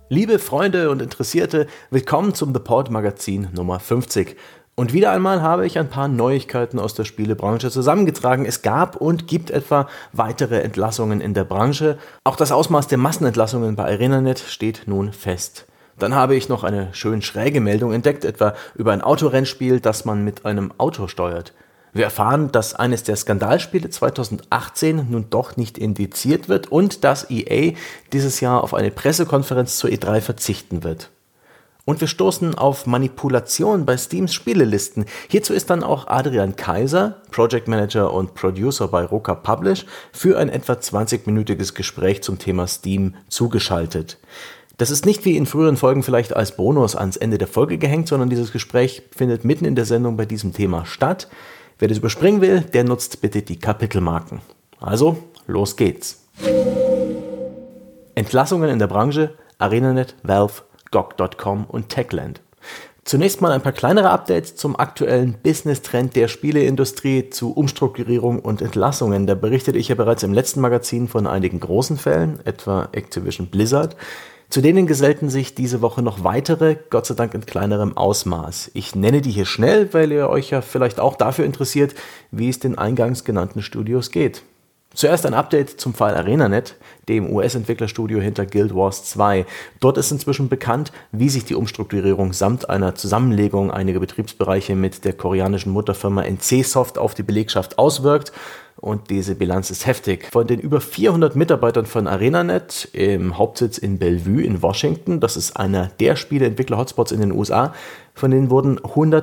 Liebe Freunde und Interessierte, willkommen zum The Pod Magazin Nummer 50. Und wieder einmal habe ich ein paar Neuigkeiten aus der Spielebranche zusammengetragen. Es gab und gibt etwa weitere Entlassungen in der Branche. Auch das Ausmaß der Massenentlassungen bei ArenaNet steht nun fest. Dann habe ich noch eine schön schräge Meldung entdeckt, etwa über ein Autorennspiel, das man mit einem Auto steuert. Wir erfahren, dass eines der Skandalspiele 2018 nun doch nicht indiziert wird und dass EA dieses Jahr auf eine Pressekonferenz zur E3 verzichten wird. Und wir stoßen auf Manipulation bei Steams Spielelisten. Hierzu ist dann auch Adrian Kaiser, Project Manager und Producer bei Roca Publish, für ein etwa 20-minütiges Gespräch zum Thema Steam zugeschaltet. Das ist nicht wie in früheren Folgen vielleicht als Bonus ans Ende der Folge gehängt, sondern dieses Gespräch findet mitten in der Sendung bei diesem Thema statt. Wer das überspringen will, der nutzt bitte die Kapitelmarken. Also, los geht's. Entlassungen in der Branche, ArenaNet, Valve, GOG.com und Techland. Zunächst mal ein paar kleinere Updates zum aktuellen Business-Trend der Spieleindustrie zu Umstrukturierung und Entlassungen. Da berichtete ich ja bereits im letzten Magazin von einigen großen Fällen, etwa Activision Blizzard. Zu denen gesellten sich diese Woche noch weitere, Gott sei Dank in kleinerem Ausmaß. Ich nenne die hier schnell, weil ihr euch ja vielleicht auch dafür interessiert, wie es den eingangs genannten Studios geht. Zuerst ein Update zum Fall ArenaNet, dem US-Entwicklerstudio hinter Guild Wars 2. Dort ist inzwischen bekannt, wie sich die Umstrukturierung samt einer Zusammenlegung einiger Betriebsbereiche mit der koreanischen Mutterfirma NCSoft auf die Belegschaft auswirkt. Und diese Bilanz ist heftig. Von den über 400 Mitarbeitern von ArenaNet im Hauptsitz in Bellevue in Washington, das ist einer der Spieleentwickler-Hotspots in den USA, von denen wurden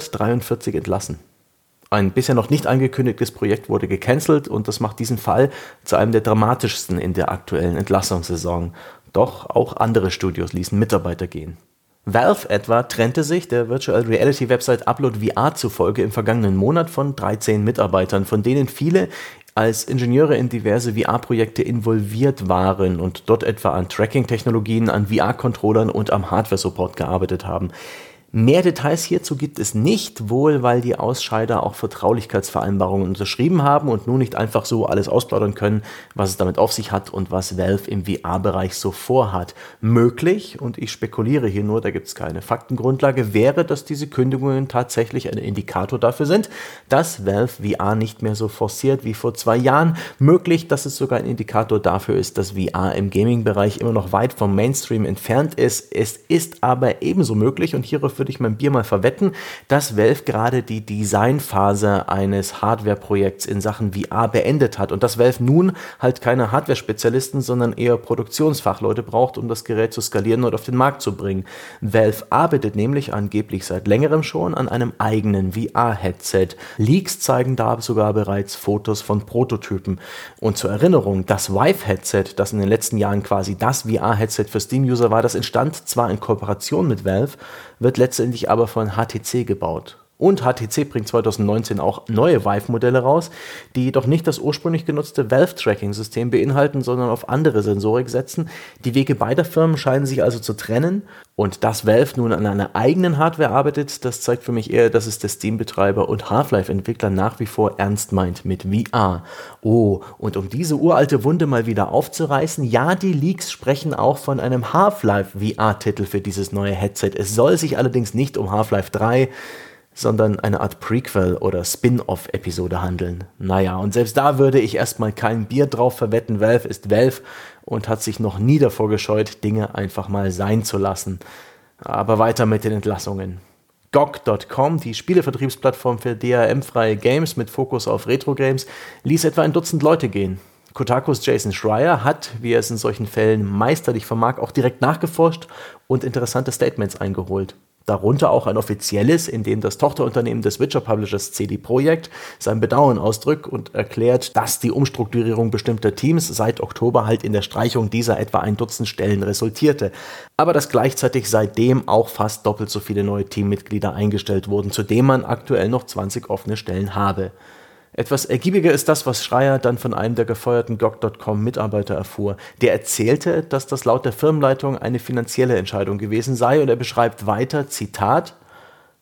143 entlassen. Ein bisher noch nicht angekündigtes Projekt wurde gecancelt und das macht diesen Fall zu einem der dramatischsten in der aktuellen Entlassungssaison. Doch auch andere Studios ließen Mitarbeiter gehen. Valve etwa trennte sich der Virtual Reality Website Upload VR zufolge im vergangenen Monat von 13 Mitarbeitern, von denen viele als Ingenieure in diverse VR-Projekte involviert waren und dort etwa an Tracking-Technologien, an VR-Controllern und am Hardware-Support gearbeitet haben. Mehr Details hierzu gibt es nicht, wohl weil die Ausscheider auch Vertraulichkeitsvereinbarungen unterschrieben haben und nun nicht einfach so alles ausplaudern können, was es damit auf sich hat und was Valve im VR-Bereich so vorhat. Möglich, und ich spekuliere hier nur, da gibt es keine Faktengrundlage, wäre, dass diese Kündigungen tatsächlich ein Indikator dafür sind, dass Valve VR nicht mehr so forciert wie vor 2 Jahren. Möglich, dass es sogar ein Indikator dafür ist, dass VR im Gaming-Bereich immer noch weit vom Mainstream entfernt ist. Es ist aber ebenso möglich, und hierauf würde ich mein Bier mal verwetten, dass Valve gerade die Designphase eines Hardware-Projekts in Sachen VR beendet hat und dass Valve nun halt keine Hardware-Spezialisten, sondern eher Produktionsfachleute braucht, um das Gerät zu skalieren und auf den Markt zu bringen. Valve arbeitet nämlich angeblich seit längerem schon an einem eigenen VR-Headset. Leaks zeigen da sogar bereits Fotos von Prototypen. Und zur Erinnerung, das Vive-Headset, das in den letzten Jahren quasi das VR-Headset für Steam-User war, das entstand zwar in Kooperation mit Valve, wird letztendlich aber von HTC gebaut. Und HTC bringt 2019 auch neue Vive-Modelle raus, die jedoch nicht das ursprünglich genutzte Valve-Tracking-System beinhalten, sondern auf andere Sensorik setzen. Die Wege beider Firmen scheinen sich also zu trennen. Und dass Valve nun an einer eigenen Hardware arbeitet, das zeigt für mich eher, dass es der Steam-Betreiber und Half-Life-Entwickler nach wie vor ernst meint mit VR. Oh, und um diese uralte Wunde mal wieder aufzureißen, ja, die Leaks sprechen auch von einem Half-Life-VR-Titel für dieses neue Headset. Es soll sich allerdings nicht um Half-Life 3 sondern eine Art Prequel- oder Spin-off-Episode handeln. Naja, und selbst da würde ich erstmal kein Bier drauf verwetten. Valve ist Valve und hat sich noch nie davor gescheut, Dinge einfach mal sein zu lassen. Aber weiter mit den Entlassungen. GOG.com, die Spielevertriebsplattform für DRM-freie Games mit Fokus auf Retro-Games, ließ etwa ein Dutzend Leute gehen. Kotakus Jason Schreier hat, wie er es in solchen Fällen meisterlich vermag, auch direkt nachgeforscht und interessante Statements eingeholt. Darunter auch ein offizielles, in dem das Tochterunternehmen des Witcher-Publishers CD Projekt sein Bedauern ausdrückt und erklärt, dass die Umstrukturierung bestimmter Teams seit Oktober halt in der Streichung dieser etwa 1 Dutzend Stellen resultierte. Aber dass gleichzeitig seitdem auch fast doppelt so viele neue Teammitglieder eingestellt wurden, zudem man aktuell noch 20 offene Stellen habe. Etwas ergiebiger ist das, was Schreier dann von einem der gefeuerten GOG.com-Mitarbeiter erfuhr. Der erzählte, dass das laut der Firmenleitung eine finanzielle Entscheidung gewesen sei und er beschreibt weiter, Zitat,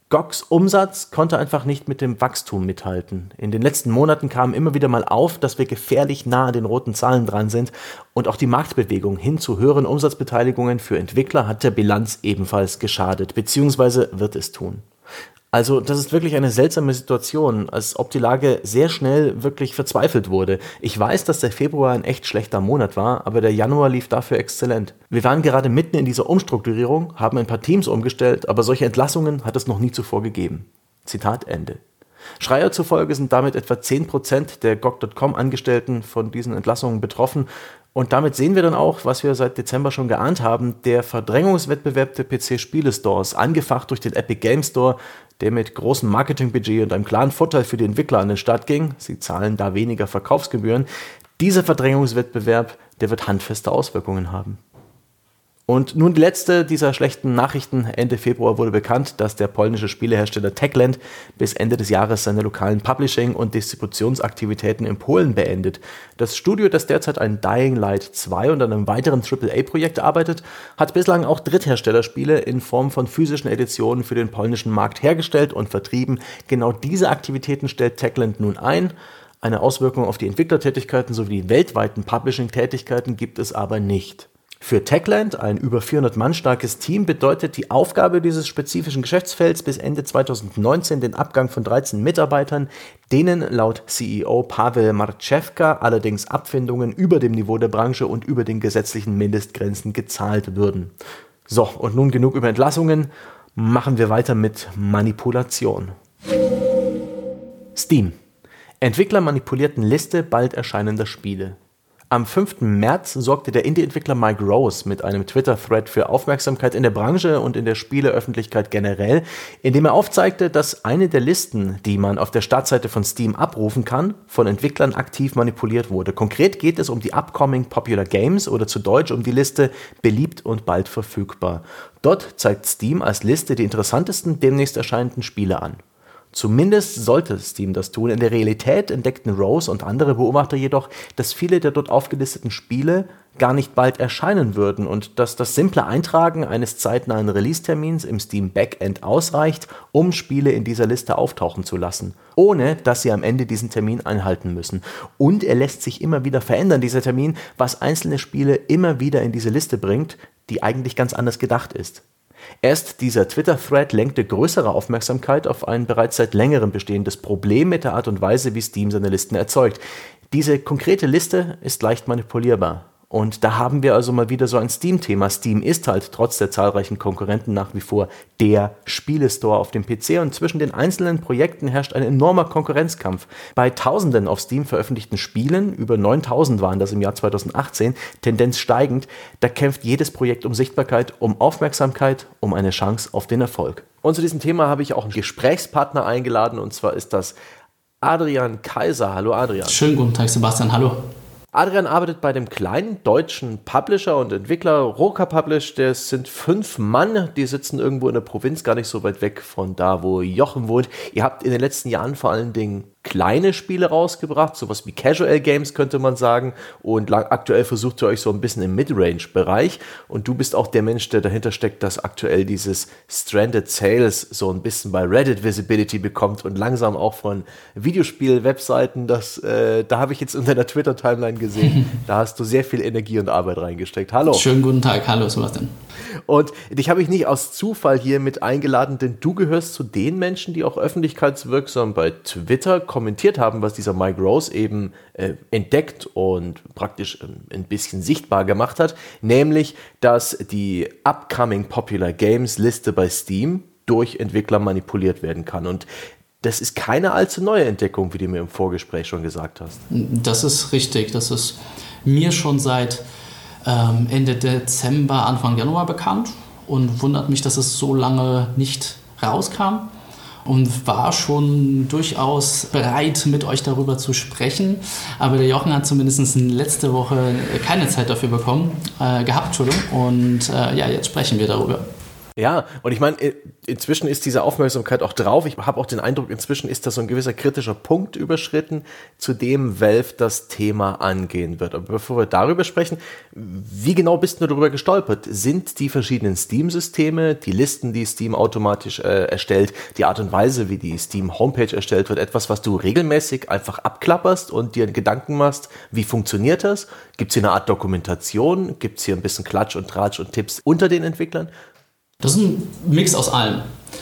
GOGs Umsatz konnte einfach nicht mit dem Wachstum mithalten. In den letzten Monaten kam immer wieder mal auf, dass wir gefährlich nah an den roten Zahlen dran sind und auch die Marktbewegung hin zu höheren Umsatzbeteiligungen für Entwickler hat der Bilanz ebenfalls geschadet, beziehungsweise wird es tun. Also das ist wirklich eine seltsame Situation, als ob die Lage sehr schnell wirklich verzweifelt wurde. Ich weiß, dass der Februar ein echt schlechter Monat war, aber der Januar lief dafür exzellent. Wir waren gerade mitten in dieser Umstrukturierung, haben ein paar Teams umgestellt, aber solche Entlassungen hat es noch nie zuvor gegeben. Zitat Ende. Schreier zufolge sind damit etwa 10% der GOG.com-Angestellten von diesen Entlassungen betroffen. Und damit sehen wir dann auch, was wir seit Dezember schon geahnt haben, der Verdrängungswettbewerb der PC-Spiele-Stores, angefacht durch den Epic Game Store, der mit großem Marketingbudget und einem klaren Vorteil für die Entwickler an den Start ging. Sie zahlen da weniger Verkaufsgebühren. Dieser Verdrängungswettbewerb, der wird handfeste Auswirkungen haben. Und nun die letzte dieser schlechten Nachrichten. Ende Februar wurde bekannt, dass der polnische Spielehersteller Techland bis Ende des Jahres seine lokalen Publishing- und Distributionsaktivitäten in Polen beendet. Das Studio, das derzeit an Dying Light 2 und an einem weiteren AAA-Projekt arbeitet, hat bislang auch Drittherstellerspiele in Form von physischen Editionen für den polnischen Markt hergestellt und vertrieben. Genau diese Aktivitäten stellt Techland nun ein. Eine Auswirkung auf die Entwicklertätigkeiten sowie die weltweiten Publishing-Tätigkeiten gibt es aber nicht. Für Techland, ein über 400 Mann starkes Team, bedeutet die Aufgabe dieses spezifischen Geschäftsfelds bis Ende 2019 den Abgang von 13 Mitarbeitern, denen laut CEO Paweł Marczewka allerdings Abfindungen über dem Niveau der Branche und über den gesetzlichen Mindestgrenzen gezahlt würden. So, und nun genug über Entlassungen, machen wir weiter mit Manipulation. Steam. Entwickler manipulierten Liste bald erscheinender Spiele. Am 5. März sorgte der Indie-Entwickler Mike Rose mit einem Twitter-Thread für Aufmerksamkeit in der Branche und in der Spieleöffentlichkeit generell, indem er aufzeigte, dass eine der Listen, die man auf der Startseite von Steam abrufen kann, von Entwicklern aktiv manipuliert wurde. Konkret geht es um die Upcoming Popular Games oder zu Deutsch um die Liste beliebt und bald verfügbar. Dort zeigt Steam als Liste die interessantesten demnächst erscheinenden Spiele an. Zumindest sollte Steam das tun. In der Realität entdeckten Rose und andere Beobachter jedoch, dass viele der dort aufgelisteten Spiele gar nicht bald erscheinen würden und dass das simple Eintragen eines zeitnahen Release-Termins im Steam Backend ausreicht, um Spiele in dieser Liste auftauchen zu lassen, ohne dass sie am Ende diesen Termin einhalten müssen. Und er lässt sich immer wieder verändern, dieser Termin, was einzelne Spiele immer wieder in diese Liste bringt, die eigentlich ganz anders gedacht ist. Erst dieser Twitter-Thread lenkte größere Aufmerksamkeit auf ein bereits seit längerem bestehendes Problem mit der Art und Weise, wie Steam seine Listen erzeugt. Diese konkrete Liste ist leicht manipulierbar. Und da haben wir also mal wieder so ein Steam-Thema. Steam ist halt trotz der zahlreichen Konkurrenten nach wie vor der Spielestore auf dem PC und zwischen den einzelnen Projekten herrscht ein enormer Konkurrenzkampf. Bei tausenden auf Steam veröffentlichten Spielen, über 9000 waren das im Jahr 2018, Tendenz steigend, da kämpft jedes Projekt um Sichtbarkeit, um Aufmerksamkeit, um eine Chance auf den Erfolg. Und zu diesem Thema habe ich auch einen Gesprächspartner eingeladen und zwar ist das Adrian Kaiser. Hallo Adrian. Schönen guten Tag Sebastian, hallo. Adrian arbeitet bei dem kleinen deutschen Publisher und Entwickler Roka Publish. Das sind 5 Mann, die sitzen irgendwo in der Provinz, gar nicht so weit weg von da, wo Jochen wohnt. Ihr habt in den letzten Jahren vor allen Dingen kleine Spiele rausgebracht, sowas wie Casual Games könnte man sagen, und aktuell versucht ihr euch so ein bisschen im Midrange-Bereich und du bist auch der Mensch, der dahinter steckt, dass aktuell dieses Stranded Sales so ein bisschen bei Reddit Visibility bekommt und langsam auch von Videospiel-Webseiten, da habe ich jetzt in deiner Twitter-Timeline gesehen, da hast du sehr viel Energie und Arbeit reingesteckt. Hallo. Schönen guten Tag, hallo Sebastian. Und dich habe ich nicht aus Zufall hier mit eingeladen, denn du gehörst zu den Menschen, die auch öffentlichkeitswirksam bei Twitter kommentiert haben, was dieser Mike Rose eben entdeckt und praktisch ein bisschen sichtbar gemacht hat, nämlich, dass die Upcoming Popular Games Liste bei Steam durch Entwickler manipuliert werden kann. Und das ist keine allzu neue Entdeckung, wie du mir im Vorgespräch schon gesagt hast. Das ist richtig, das ist mir schon seit Ende Dezember, Anfang Januar bekannt und wundert mich, dass es so lange nicht rauskam und war schon durchaus bereit, mit euch darüber zu sprechen. Aber der Jochen hat zumindest letzte Woche keine Zeit dafür gehabt. Und jetzt sprechen wir darüber. Ja, und ich meine, inzwischen ist diese Aufmerksamkeit auch drauf. Ich habe auch den Eindruck, inzwischen ist da so ein gewisser kritischer Punkt überschritten, zu dem Valve das Thema angehen wird. Aber bevor wir darüber sprechen, wie genau bist du darüber gestolpert? Sind die verschiedenen Steam-Systeme, die Listen, die Steam automatisch erstellt, die Art und Weise, wie die Steam-Homepage erstellt wird, etwas, was du regelmäßig einfach abklapperst und dir Gedanken machst, wie funktioniert das? Gibt es hier eine Art Dokumentation? Gibt es hier ein bisschen Klatsch und Tratsch und Tipps unter den Entwicklern? Das ist ein Mix aus allem.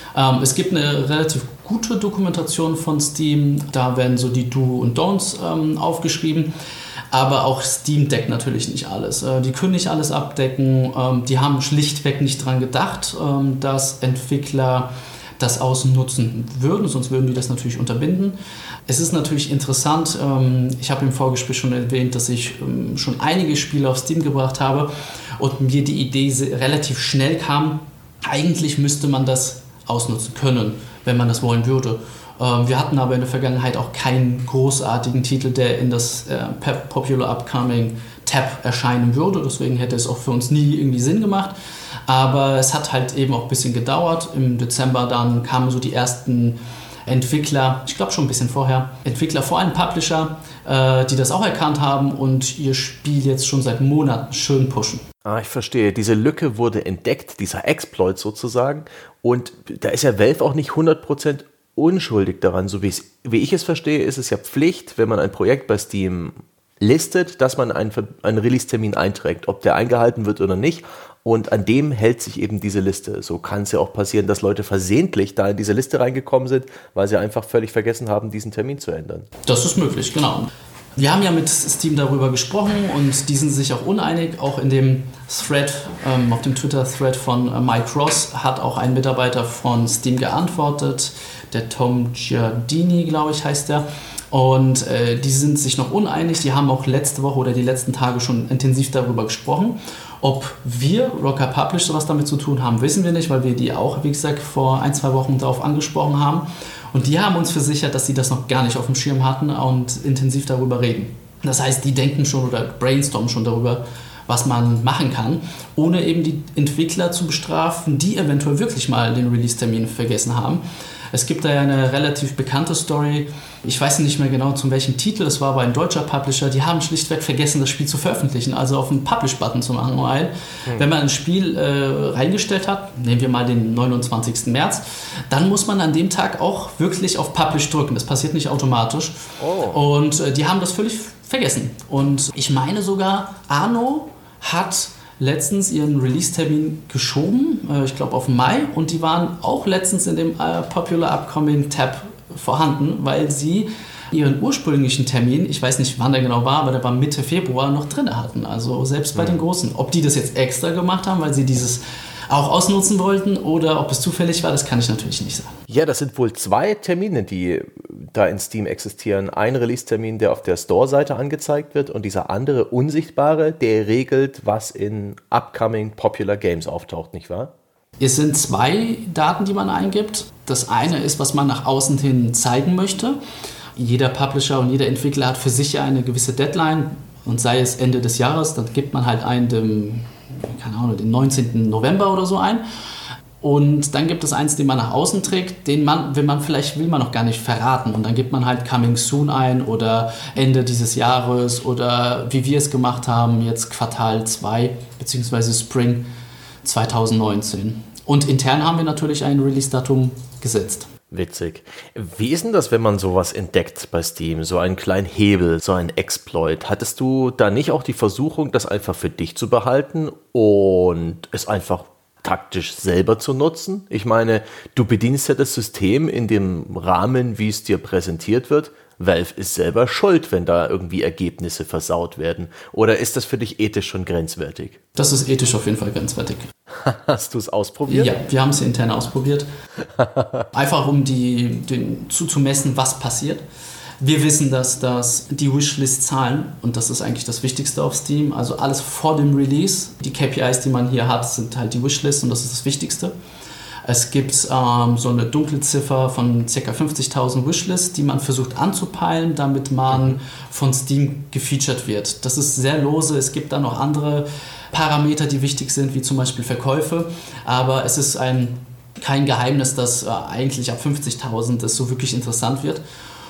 Es gibt eine relativ gute Dokumentation von Steam, da werden so die Do und Don'ts aufgeschrieben, aber auch Steam deckt natürlich nicht alles. Die können nicht alles abdecken, die haben schlichtweg nicht dran gedacht, dass Entwickler das ausnutzen würden, sonst würden die das natürlich unterbinden. Es ist natürlich interessant, ich habe im Vorgespräch schon erwähnt, dass ich schon einige Spiele auf Steam gebracht habe und mir die Idee relativ schnell kam, eigentlich müsste man das ausnutzen können, wenn man das wollen würde. Wir hatten aber in der Vergangenheit auch keinen großartigen Titel, der in das Popular Upcoming Tab erscheinen würde. Deswegen hätte es auch für uns nie irgendwie Sinn gemacht. Aber es hat halt eben auch ein bisschen gedauert. Im Dezember dann kamen so die ersten Entwickler, ich glaube schon ein bisschen vorher, Entwickler vor einem Publisher, die das auch erkannt haben und ihr Spiel jetzt schon seit Monaten schön pushen. Ah, ich verstehe. Diese Lücke wurde entdeckt, dieser Exploit sozusagen. Und da ist ja Valve auch nicht 100% unschuldig daran. So wie ich es verstehe, ist es ja Pflicht, wenn man ein Projekt bei Steam listet, dass man einen Release-Termin einträgt, ob der eingehalten wird oder nicht. Und an dem hält sich eben diese Liste. So kann es ja auch passieren, dass Leute versehentlich da in diese Liste reingekommen sind, weil sie einfach völlig vergessen haben, diesen Termin zu ändern. Das ist möglich, genau. Wir haben ja mit Steam darüber gesprochen und die sind sich auch uneinig. Auch in dem Thread, auf dem Twitter-Thread von Mike Ross hat auch ein Mitarbeiter von Steam geantwortet. Der Tom Giardini, glaube ich, heißt der. Und die sind sich noch uneinig. Die haben auch letzte Woche oder die letzten Tage schon intensiv darüber gesprochen. Ob wir, Rocker Publish, sowas damit zu tun haben, wissen wir nicht, weil wir die auch, wie gesagt, vor 1-2 Wochen darauf angesprochen haben. Und die haben uns versichert, dass sie das noch gar nicht auf dem Schirm hatten und intensiv darüber reden. Das heißt, die denken schon oder brainstormen schon darüber, was man machen kann, ohne eben die Entwickler zu bestrafen, die eventuell wirklich mal den Release-Termin vergessen haben. Es gibt da ja eine relativ bekannte Story, ich weiß nicht mehr genau zu welchem Titel, es war aber ein deutscher Publisher, die haben schlichtweg vergessen, das Spiel zu veröffentlichen, also auf den Publish-Button zu machen. Wenn man ein Spiel reingestellt hat, nehmen wir mal den 29. März, dann muss man an dem Tag auch wirklich auf Publish drücken, das passiert nicht automatisch. Und die haben das völlig vergessen. Und ich meine sogar, Arno hat letztens ihren Release-Termin geschoben, ich glaube auf Mai, und die waren auch letztens in dem Popular Upcoming Tab vorhanden, weil sie ihren ursprünglichen Termin, ich weiß nicht, wann der genau war, aber der war Mitte Februar, noch drin hatten. Also selbst bei den Großen. Ob die das jetzt extra gemacht haben, weil sie dieses auch ausnutzen wollten oder ob es zufällig war, das kann ich natürlich nicht sagen. Ja, das sind wohl 2 Termine, die da in Steam existieren. Ein Release-Termin, der auf der Store-Seite angezeigt wird und dieser andere unsichtbare, der regelt, was in upcoming Popular Games auftaucht, nicht wahr? Es sind 2 Daten, die man eingibt. Das eine ist, was man nach außen hin zeigen möchte. Jeder Publisher und jeder Entwickler hat für sich ja eine gewisse Deadline und sei es Ende des Jahres, dann gibt man halt den 19. November oder so ein. Und dann gibt es eins, den man nach außen trägt, den man, will man noch gar nicht verraten. Und dann gibt man halt Coming Soon ein oder Ende dieses Jahres oder wie wir es gemacht haben, jetzt Quartal 2 bzw. Spring 2019. Und intern haben wir natürlich ein Release-Datum gesetzt. Witzig. Wie ist denn das, wenn man sowas entdeckt bei Steam? So einen kleinen Hebel, so einen Exploit. Hattest du da nicht auch die Versuchung, das einfach für dich zu behalten und es einfach taktisch selber zu nutzen? Ich meine, du bedienst ja das System in dem Rahmen, wie es dir präsentiert wird. Valve ist selber schuld, wenn da irgendwie Ergebnisse versaut werden. Oder ist das für dich ethisch schon grenzwertig? Das ist ethisch auf jeden Fall grenzwertig. Hast du es ausprobiert? Ja, wir haben es intern ausprobiert. Einfach um zu messen, was passiert. Wir wissen, dass die Wishlist-Zahlen, und das ist eigentlich das Wichtigste auf Steam, also alles vor dem Release, die KPIs, die man hier hat, sind halt die Wishlist und das ist das Wichtigste. Es gibt so eine dunkle Ziffer von ca. 50.000 Wishlists, die man versucht anzupeilen, damit man von Steam gefeatured wird. Das ist sehr lose. Es gibt da noch andere Parameter, die wichtig sind, wie zum Beispiel Verkäufe. Aber es ist kein Geheimnis, dass eigentlich ab 50.000 es so wirklich interessant wird.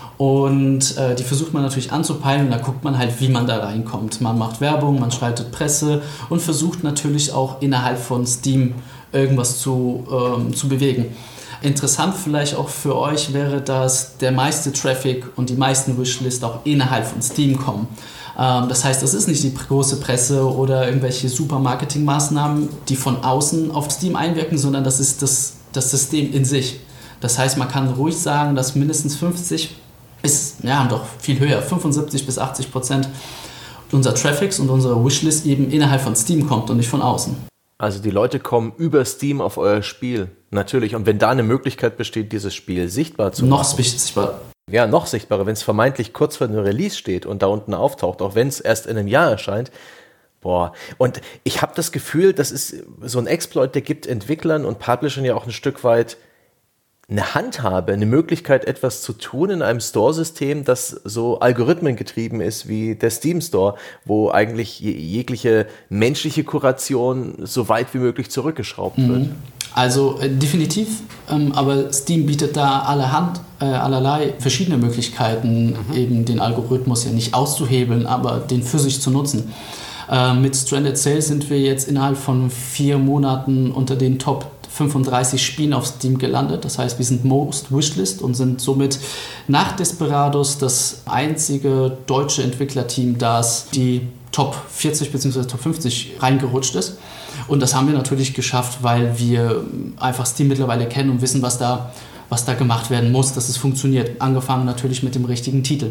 Und die versucht man natürlich anzupeilen und da guckt man halt, wie man da reinkommt. Man macht Werbung, man schaltet Presse und versucht natürlich auch innerhalb von Steam irgendwas zu bewegen. Interessant vielleicht auch für euch wäre, dass der meiste Traffic und die meisten Wishlists auch innerhalb von Steam kommen. Das heißt, das ist nicht die große Presse oder irgendwelche Super-Marketing-Maßnahmen, die von außen auf Steam einwirken, sondern das ist das System in sich. Das heißt, man kann ruhig sagen, dass mindestens 50 bis, ja doch viel höher, 75-80% unserer Traffics und unserer Wishlist eben innerhalb von Steam kommt und nicht von außen. Also die Leute kommen über Steam auf euer Spiel, natürlich. Und wenn da eine Möglichkeit besteht, dieses Spiel sichtbar zu machen. Noch sichtbarer. Ja, noch sichtbarer, wenn es vermeintlich kurz vor dem Release steht und da unten auftaucht, auch wenn es erst in einem Jahr erscheint. Boah, und ich habe das Gefühl, das ist so ein Exploit, der gibt Entwicklern und Publishern ja auch ein Stück weit eine Handhabe, eine Möglichkeit, etwas zu tun in einem Store-System, das so algorithmengetrieben ist wie der Steam Store, wo eigentlich jegliche menschliche Kuration so weit wie möglich zurückgeschraubt wird. Also definitiv, aber Steam bietet da allerlei verschiedene Möglichkeiten, eben den Algorithmus ja nicht auszuhebeln, aber den für sich zu nutzen. Mit Stranded Sales sind wir jetzt innerhalb von 4 Monaten unter den Top 35 Spielen auf Steam gelandet. Das heißt, wir sind Most Wishlist und sind somit nach Desperados das einzige deutsche Entwicklerteam, das die Top 40 bzw. Top 50 reingerutscht ist. Und das haben wir natürlich geschafft, weil wir einfach Steam mittlerweile kennen und wissen, was da gemacht werden muss, dass es funktioniert. Angefangen natürlich mit dem richtigen Titel.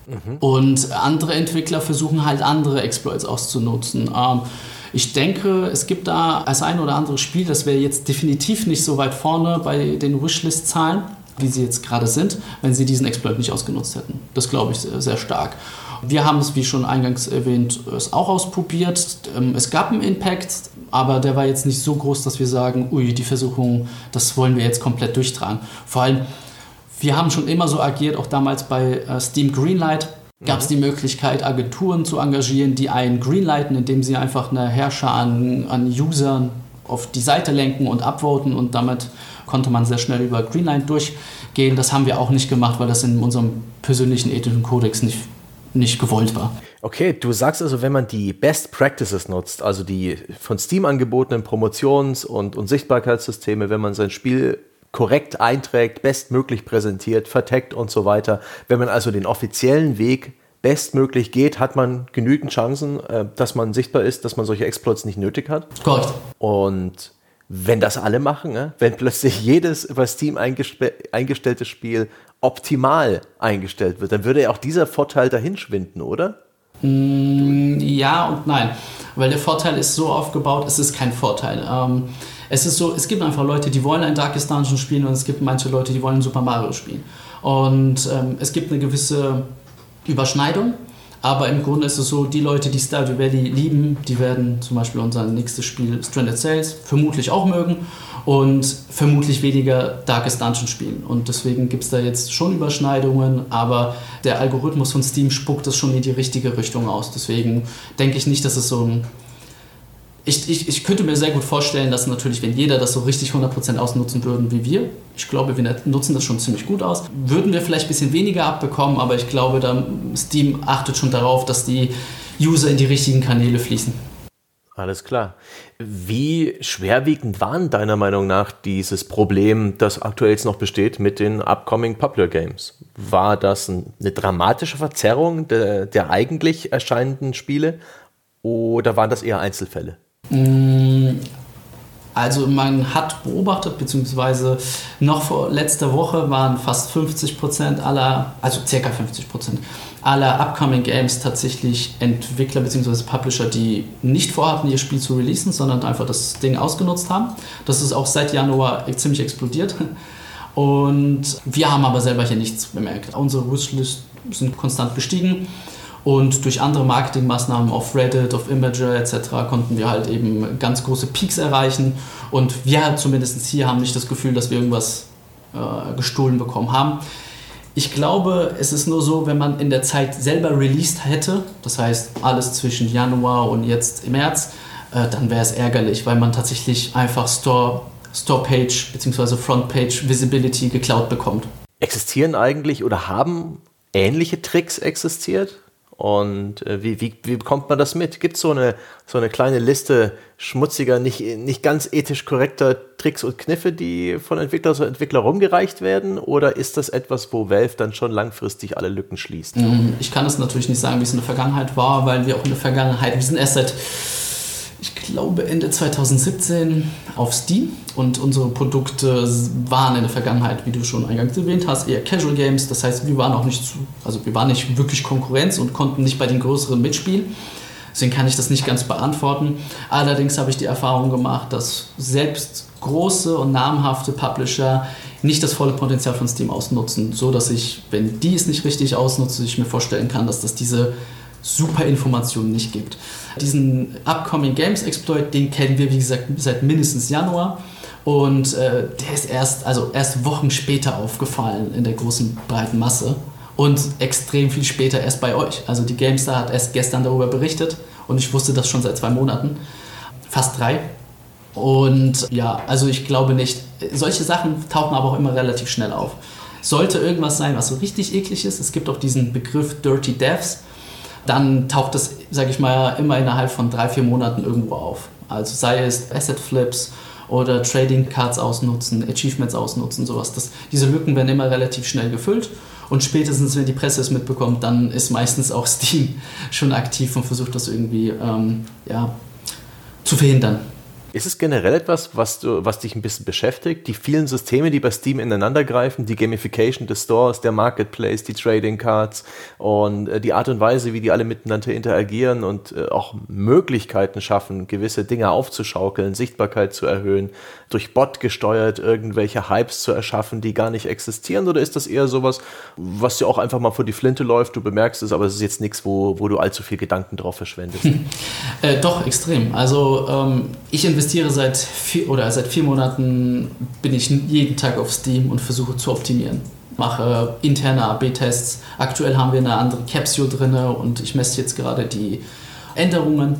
Und andere Entwickler versuchen halt andere Exploits auszunutzen. Ich denke, es gibt da das ein oder andere Spiel, das wäre jetzt definitiv nicht so weit vorne bei den Wishlist-Zahlen, wie sie jetzt gerade sind, wenn sie diesen Exploit nicht ausgenutzt hätten. Das glaube ich sehr, sehr stark. Wir haben es, wie schon eingangs erwähnt, es auch ausprobiert. Es gab einen Impact, aber der war jetzt nicht so groß, dass wir sagen, ui, die Versuchung, das wollen wir jetzt komplett durchtragen. Vor allem, wir haben schon immer so agiert, auch damals bei Steam Greenlight, gab es die Möglichkeit, Agenturen zu engagieren, die einen greenlighten, indem sie einfach eine Herrscher an Usern auf die Seite lenken und upvoten und damit konnte man sehr schnell über Greenlight durchgehen. Das haben wir auch nicht gemacht, weil das in unserem persönlichen ethischen Kodex nicht gewollt war. Okay, du sagst also, wenn man die Best Practices nutzt, also die von Steam angebotenen Promotions- und Sichtbarkeitssysteme, wenn man sein Spiel korrekt einträgt, bestmöglich präsentiert, verteckt und so weiter. Wenn man also den offiziellen Weg bestmöglich geht, hat man genügend Chancen, dass man sichtbar ist, dass man solche Exploits nicht nötig hat. Korrekt. Und wenn das alle machen, wenn plötzlich jedes über Steam eingestellte Spiel optimal eingestellt wird, dann würde ja auch dieser Vorteil dahin schwinden, oder? Ja und nein, weil der Vorteil ist so aufgebaut, es ist kein Vorteil. Es ist so, es gibt einfach Leute, die wollen ein Darkest Dungeon spielen und es gibt manche Leute, die wollen Super Mario spielen. Und es gibt eine gewisse Überschneidung, aber im Grunde ist es so, die Leute, die Stardew Valley lieben, die werden zum Beispiel unser nächstes Spiel Stranded Sales vermutlich auch mögen und vermutlich weniger Darkest Dungeon spielen. Und deswegen gibt es da jetzt schon Überschneidungen, aber der Algorithmus von Steam spuckt das schon in die richtige Richtung aus. Deswegen denke ich nicht, dass es so ein... Ich könnte mir sehr gut vorstellen, dass natürlich, wenn jeder das so richtig 100% ausnutzen würden wie wir, ich glaube, wir nutzen das schon ziemlich gut aus, würden wir vielleicht ein bisschen weniger abbekommen, aber ich glaube, Steam achtet schon darauf, dass die User in die richtigen Kanäle fließen. Alles klar. Wie schwerwiegend war deiner Meinung nach dieses Problem, das aktuell jetzt noch besteht mit den upcoming Popular Games? War das eine dramatische Verzerrung der eigentlich erscheinenden Spiele oder waren das eher Einzelfälle? Also man hat beobachtet, beziehungsweise noch vor letzter Woche waren fast 50% also ca. 50% aller upcoming Games tatsächlich Entwickler bzw. Publisher, die nicht vorhatten, ihr Spiel zu releasen, sondern einfach das Ding ausgenutzt haben. Das ist auch seit Januar ziemlich explodiert. Und wir haben aber selber hier nichts bemerkt. Unsere Wishlist sind konstant gestiegen. Und durch andere Marketingmaßnahmen auf Reddit, auf Imgur etc. konnten wir halt eben ganz große Peaks erreichen. Und wir zumindest hier haben nicht das Gefühl, dass wir irgendwas gestohlen bekommen haben. Ich glaube, es ist nur so, wenn man in der Zeit selber released hätte, das heißt alles zwischen Januar und jetzt im März, dann wäre es ärgerlich, weil man tatsächlich einfach Store-Page bzw. Front-Page Visibility geklaut bekommt. Existieren eigentlich oder haben ähnliche Tricks existiert? Und wie bekommt man das mit? Gibt es so eine kleine Liste schmutziger, nicht ganz ethisch korrekter Tricks und Kniffe, die von Entwickler zu Entwickler rumgereicht werden? Oder ist das etwas, wo Valve dann schon langfristig alle Lücken schließt? Ich kann es natürlich nicht sagen, wie es in der Vergangenheit war, weil wir auch in der Vergangenheit, wir sind erst seit, ich glaube, Ende 2017 auf Steam und unsere Produkte waren in der Vergangenheit, wie du schon eingangs erwähnt hast, eher Casual Games. Das heißt, wir waren nicht wirklich Konkurrenz und konnten nicht bei den größeren mitspielen. Deswegen kann ich das nicht ganz beantworten. Allerdings habe ich die Erfahrung gemacht, dass selbst große und namhafte Publisher nicht das volle Potenzial von Steam ausnutzen, so dass ich, wenn die es nicht richtig ausnutzen, ich mir vorstellen kann, dass das diese super Informationen nicht gibt. Diesen Upcoming Games Exploit, den kennen wir, wie gesagt, seit mindestens Januar. Und der ist erst Wochen später aufgefallen in der großen, breiten Masse. Und extrem viel später erst bei euch. Also die GameStar hat erst gestern darüber berichtet und ich wusste das schon seit 2 Monaten. Fast 3. Und ja, also ich glaube nicht. Solche Sachen tauchen aber auch immer relativ schnell auf. Sollte irgendwas sein, was so richtig eklig ist, es gibt auch diesen Begriff Dirty Devs, dann taucht das, sage ich mal, immer innerhalb von 3-4 Monaten irgendwo auf. Also sei es Asset Flips oder Trading Cards ausnutzen, Achievements ausnutzen, sowas. Diese Lücken werden immer relativ schnell gefüllt und spätestens, wenn die Presse es mitbekommt, dann ist meistens auch Steam schon aktiv und versucht das irgendwie zu verhindern. Ist es generell etwas, was dich ein bisschen beschäftigt? Die vielen Systeme, die bei Steam ineinander greifen, die Gamification des Stores, der Marketplace, die Trading Cards und die Art und Weise, wie die alle miteinander interagieren und auch Möglichkeiten schaffen, gewisse Dinge aufzuschaukeln, Sichtbarkeit zu erhöhen, durch Bot gesteuert irgendwelche Hypes zu erschaffen, die gar nicht existieren? Oder ist das eher sowas, was dir auch einfach mal vor die Flinte läuft, du bemerkst es, aber es ist jetzt nichts, wo du allzu viel Gedanken drauf verschwendest? Doch, extrem. Also ich investiere seit 4 Monaten, bin ich jeden Tag auf Steam und versuche zu optimieren. Mache interne AB-Tests. Aktuell haben wir eine andere Capsule drin und ich messe jetzt gerade die Änderungen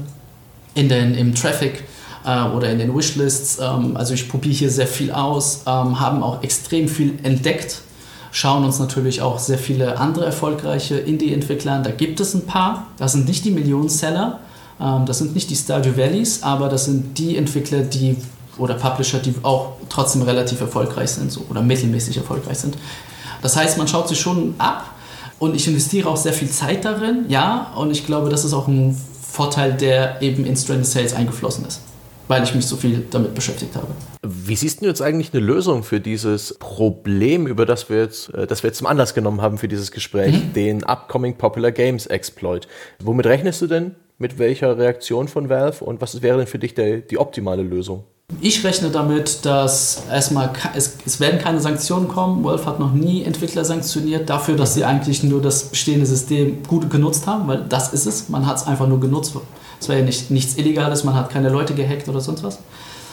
im Traffic oder in den Wishlists. Also ich probiere hier sehr viel aus, haben auch extrem viel entdeckt, schauen uns natürlich auch sehr viele andere erfolgreiche Indie-Entwickler an. Da gibt es ein paar, das sind nicht die Millionen-Seller, das sind nicht die Stardew Valleys, aber das sind die Entwickler, oder Publisher, die auch trotzdem relativ erfolgreich sind oder mittelmäßig erfolgreich sind. Das heißt, man schaut sich schon ab und ich investiere auch sehr viel Zeit darin, ja, und ich glaube, das ist auch ein Vorteil, der eben in Stranded Sales eingeflossen ist, weil ich mich so viel damit beschäftigt habe. Wie siehst du jetzt eigentlich eine Lösung für dieses Problem, über das wir jetzt zum Anlass genommen haben für dieses Gespräch, den Upcoming Popular Games Exploit? Womit rechnest du denn? Mit welcher Reaktion von Valve und was wäre denn für dich die optimale Lösung? Ich rechne damit, dass erstmal es werden keine Sanktionen kommen. Valve hat noch nie Entwickler sanktioniert dafür, dass sie eigentlich nur das bestehende System gut genutzt haben, weil das ist es. Man hat es einfach nur genutzt. Es war ja nichts Illegales, man hat keine Leute gehackt oder sonst was.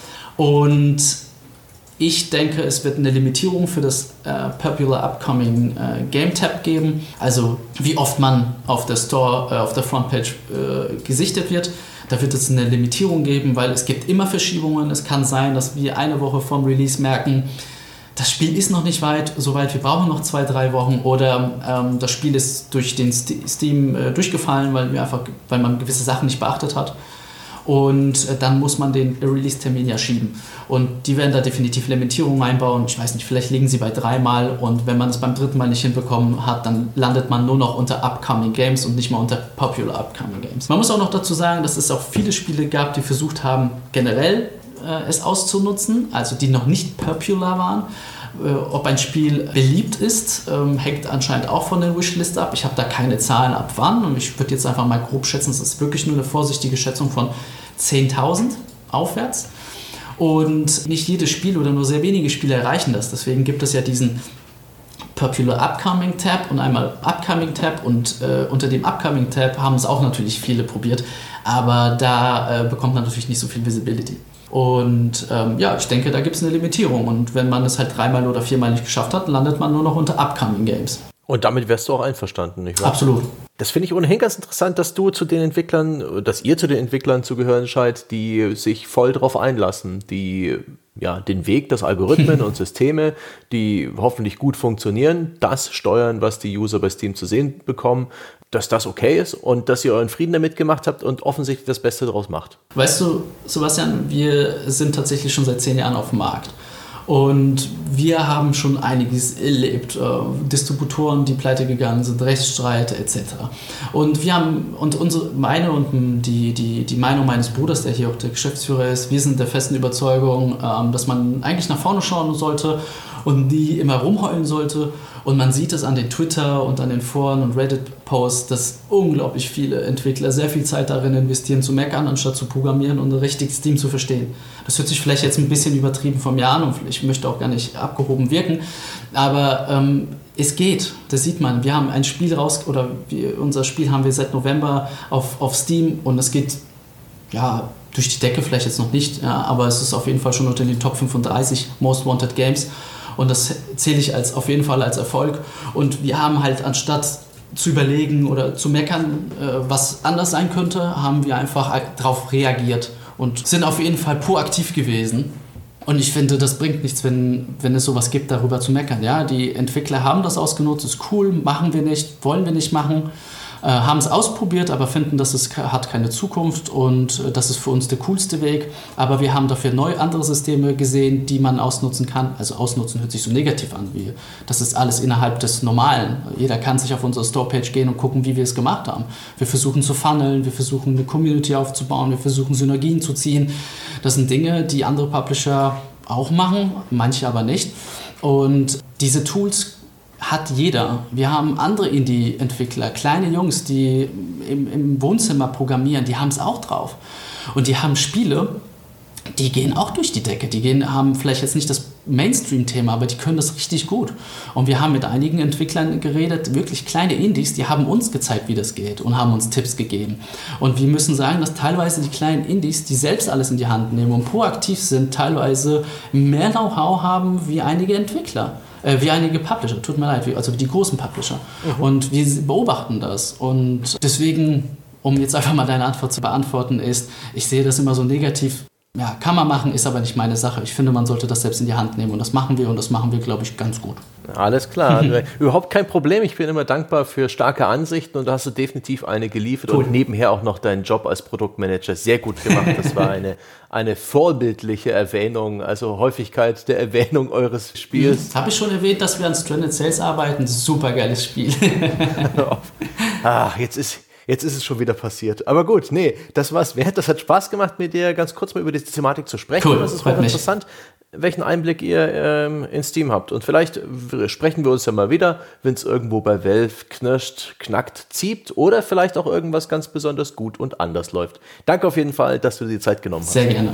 Und ich denke, es wird eine Limitierung für das Popular Upcoming Game Tab geben. Also wie oft man auf der Frontpage gesichtet wird. Da wird es eine Limitierung geben, weil es gibt immer Verschiebungen. Es kann sein, dass wir eine Woche vorm Release merken, das Spiel ist noch nicht so weit, wir brauchen noch 2-3 Wochen. Oder das Spiel ist durch den Steam durchgefallen, weil man gewisse Sachen nicht beachtet hat. Und dann muss man den Release-Termin ja schieben. Und die werden da definitiv Limitierungen einbauen. Ich weiß nicht, vielleicht liegen sie bei 3-mal. Und wenn man es beim 3. Mal nicht hinbekommen hat, dann landet man nur noch unter Upcoming Games und nicht mal unter Popular Upcoming Games. Man muss auch noch dazu sagen, dass es auch viele Spiele gab, die versucht haben, generell es auszunutzen, also die noch nicht popular waren. Ob ein Spiel beliebt ist, hängt anscheinend auch von der Wishlist ab. Ich habe da keine Zahlen ab wann und ich würde jetzt einfach mal grob schätzen, es ist wirklich nur eine vorsichtige Schätzung von 10.000 aufwärts. Und nicht jedes Spiel oder nur sehr wenige Spiele erreichen das. Deswegen gibt es ja diesen Popular Upcoming Tab und einmal Upcoming Tab und unter dem Upcoming Tab haben es auch natürlich viele probiert, aber da bekommt man natürlich nicht so viel Visibility. Und ich denke, da gibt es eine Limitierung und wenn man es halt 3-mal oder 4-mal nicht geschafft hat, landet man nur noch unter Upcoming Games. Und damit wärst du auch einverstanden, nicht wahr? Absolut. Das finde ich ohnehin ganz interessant, dass ihr zu den Entwicklern zu gehören scheint, die sich voll drauf einlassen, die den Weg, dass Algorithmen und Systeme, die hoffentlich gut funktionieren, das steuern, was die User bei Steam zu sehen bekommen, dass das okay ist und dass ihr euren Frieden damit gemacht habt und offensichtlich das Beste daraus macht. Weißt du, Sebastian, wir sind tatsächlich schon seit 10 Jahren auf dem Markt. Und wir haben schon einiges erlebt, Distributoren, die pleite gegangen sind, Rechtsstreit etc. Und wir haben, meine und die Meinung meines Bruders, der hier auch der Geschäftsführer ist, wir sind der festen Überzeugung, dass man eigentlich nach vorne schauen sollte und nie immer rumheulen sollte. Und man sieht es an den Twitter und an den Foren und Reddit-Posts, dass unglaublich viele Entwickler sehr viel Zeit darin investieren, zu meckern, anstatt zu programmieren und richtig Steam zu verstehen. Das hört sich vielleicht jetzt ein bisschen übertrieben von mir an und ich möchte auch gar nicht abgehoben wirken, aber es geht, das sieht man. Wir haben ein Spiel unser Spiel haben wir seit November auf Steam und es geht durch die Decke vielleicht jetzt noch nicht, aber es ist auf jeden Fall schon unter den Top 35 Most Wanted Games. Und das zähle ich auf jeden Fall als Erfolg. Und wir haben halt, anstatt zu überlegen oder zu meckern, was anders sein könnte, haben wir einfach darauf reagiert und sind auf jeden Fall proaktiv gewesen. Und ich finde, das bringt nichts, wenn es sowas gibt, darüber zu meckern. Ja? Die Entwickler haben das ausgenutzt, ist cool, machen wir nicht, wollen wir nicht machen. Haben es ausprobiert, aber finden, dass es hat keine Zukunft und das ist für uns der coolste Weg. Aber wir haben dafür andere Systeme gesehen, die man ausnutzen kann. Also ausnutzen hört sich so negativ an, wie das ist alles innerhalb des Normalen. Jeder kann sich auf unsere Storepage gehen und gucken, wie wir es gemacht haben. Wir versuchen zu funneln, wir versuchen eine Community aufzubauen, wir versuchen Synergien zu ziehen. Das sind Dinge, die andere Publisher auch machen, manche aber nicht. Und diese Tools hat jeder. Wir haben andere Indie-Entwickler, kleine Jungs, die im Wohnzimmer programmieren, die haben es auch drauf. Und die haben Spiele, die gehen auch durch die Decke. Haben vielleicht jetzt nicht das Mainstream-Thema, aber die können das richtig gut. Und wir haben mit einigen Entwicklern geredet, wirklich kleine Indies, die haben uns gezeigt, wie das geht und haben uns Tipps gegeben. Und wir müssen sagen, dass teilweise die kleinen Indies, die selbst alles in die Hand nehmen und proaktiv sind, teilweise mehr Know-how haben wie einige Entwickler. Wie einige Publisher, tut mir leid, also die großen Publisher. Mhm. Und wir beobachten das. Und deswegen, um jetzt einfach mal deine Antwort zu beantworten, ich sehe das immer so negativ. Ja, kann man machen, ist aber nicht meine Sache. Ich finde, man sollte das selbst in die Hand nehmen und das machen wir, glaube ich, ganz gut. Alles klar, überhaupt kein Problem. Ich bin immer dankbar für starke Ansichten und da hast du definitiv eine geliefert und nebenher auch noch deinen Job als Produktmanager sehr gut gemacht. Das war eine vorbildliche Erwähnung, also Häufigkeit der Erwähnung eures Spiels. Habe ich schon erwähnt, dass wir an Stranded Sales arbeiten? Super geiles Spiel. Jetzt ist es schon wieder passiert. Aber gut, das war's wert. Das hat Spaß gemacht, mit dir ganz kurz mal über diese Thematik zu sprechen. Cool, das ist auch interessant, welchen Einblick ihr in Steam habt. Und vielleicht sprechen wir uns ja mal wieder, wenn es irgendwo bei Valve knirscht, knackt, zieht oder vielleicht auch irgendwas ganz besonders gut und anders läuft. Danke auf jeden Fall, dass du dir die Zeit genommen hast. Sehr gerne.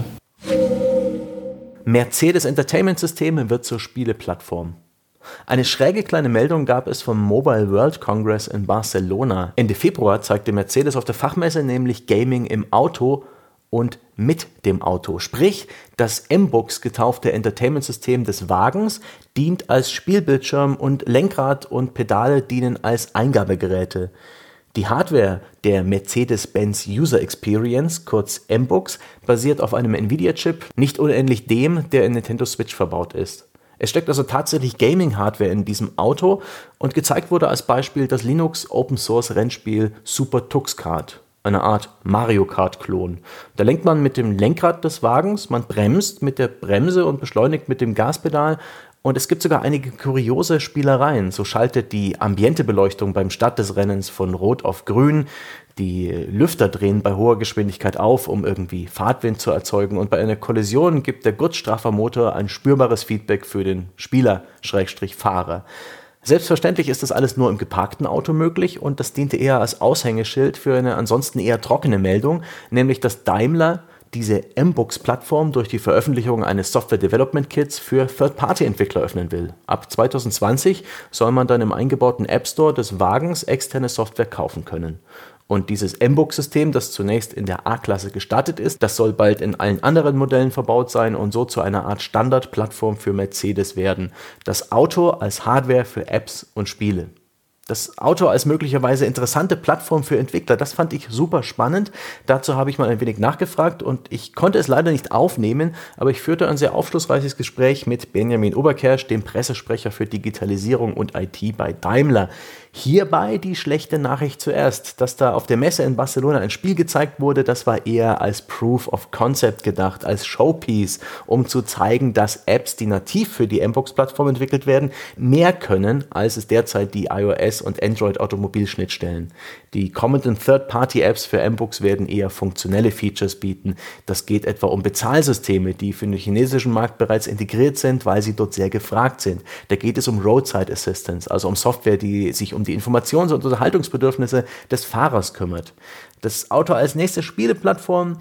Mercedes Entertainment System wird zur Spieleplattform. Eine schräge kleine Meldung gab es vom Mobile World Congress in Barcelona. Ende Februar zeigte Mercedes auf der Fachmesse nämlich Gaming im Auto und mit dem Auto. Sprich, das M-Bux getaufte Entertainment-System des Wagens dient als Spielbildschirm und Lenkrad und Pedale dienen als Eingabegeräte. Die Hardware der Mercedes-Benz User Experience, kurz M-Bux, basiert auf einem Nvidia-Chip, nicht unähnlich dem, der in Nintendo Switch verbaut ist. Es steckt also tatsächlich Gaming-Hardware in diesem Auto und gezeigt wurde als Beispiel das Linux-Open-Source-Rennspiel Super Tux Kart, eine Art Mario Kart-Klon. Da lenkt man mit dem Lenkrad des Wagens, man bremst mit der Bremse und beschleunigt mit dem Gaspedal und es gibt sogar einige kuriose Spielereien. So schaltet die Ambientebeleuchtung beim Start des Rennens von Rot auf Grün, die Lüfter drehen bei hoher Geschwindigkeit auf, um irgendwie Fahrtwind zu erzeugen. Und bei einer Kollision gibt der Gurtstraffermotor ein spürbares Feedback für den Spieler/Fahrer. Selbstverständlich ist das alles nur im geparkten Auto möglich und das diente eher als Aushängeschild für eine ansonsten eher trockene Meldung, nämlich dass Daimler diese MBooks-Plattform durch die Veröffentlichung eines Software Development Kits für Third-Party-Entwickler öffnen will. Ab 2020 soll man dann im eingebauten App Store des Wagens externe Software kaufen können. Und dieses MBooks-System, das zunächst in der A-Klasse gestartet ist, das soll bald in allen anderen Modellen verbaut sein und so zu einer Art Standardplattform für Mercedes werden. Das Auto als Hardware für Apps und Spiele. Das Auto als möglicherweise interessante Plattform für Entwickler, das fand ich super spannend. Dazu habe ich mal ein wenig nachgefragt und ich konnte es leider nicht aufnehmen, aber ich führte ein sehr aufschlussreiches Gespräch mit Benjamin Oberkersch, dem Pressesprecher für Digitalisierung und IT bei Daimler. Hierbei die schlechte Nachricht zuerst, dass da auf der Messe in Barcelona ein Spiel gezeigt wurde, das war eher als Proof of Concept gedacht, als Showpiece, um zu zeigen, dass Apps, die nativ für die MBooks-Plattform entwickelt werden, mehr können, als es derzeit die iOS- und Android-Automobilschnittstellen. Die kommenden Third-Party-Apps für MBooks werden eher funktionelle Features bieten. Das geht etwa um Bezahlsysteme, die für den chinesischen Markt bereits integriert sind, weil sie dort sehr gefragt sind. Da geht es um Roadside Assistance, also um Software, die sich um die Informations- und Unterhaltungsbedürfnisse des Fahrers kümmert. Das Auto als nächste Spieleplattform